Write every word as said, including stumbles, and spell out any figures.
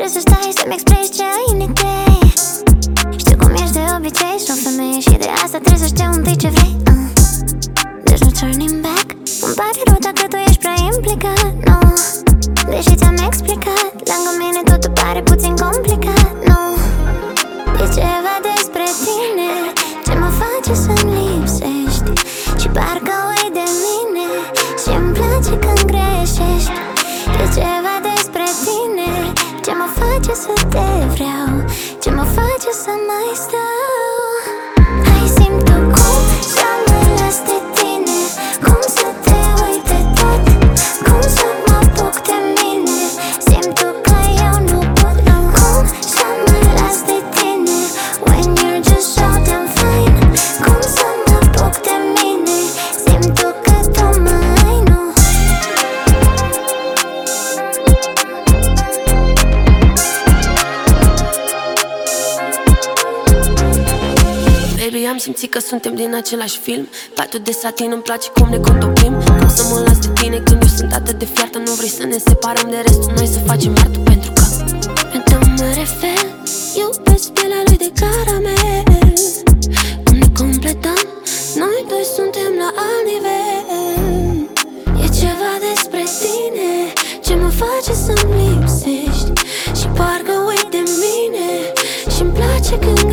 trebuie să stai să-mi exprimi ce ai în idei. Știu cum ești de obicei, și o femeie și de asta trebuie să știu întâi ce vrei. uh. There's no turning back. Îmi pare rău dacă tu ești prea implicat, no. Deși ți-am explicat, lângă mine totul pare puțin complicat, nu. E ceva despre tine ce mă face să-mi lipsești și parcă uit de mine și-mi place când greșești. E ceva despre tine ce mă face să te vreau, ce mă face să mai stau. Hai, simt-o cum să mă las de tine, cum să te uit de tot, cum să mă apuc de mine. Simt-o că eu nu pot, nu. Cum să mă las de tine when you're just so damn fine. Cum să mă apuc de mine. Simt-o că tu mă ai, nu. Baby, am simțit că suntem din același film. Patul de satin, îmi place cum ne contopim. Cum să mă las de tine când eu sunt atât de fiartă. Nu vrei să ne separăm de restul, noi să facem artul. Pentru că Pentru mă refer, iubesc pielea lui de caramel. Cum ne completăm, noi doi suntem la alt nivel. E ceva despre tine ce mă face să-mi lipsești și parcă uit de mine și-mi place când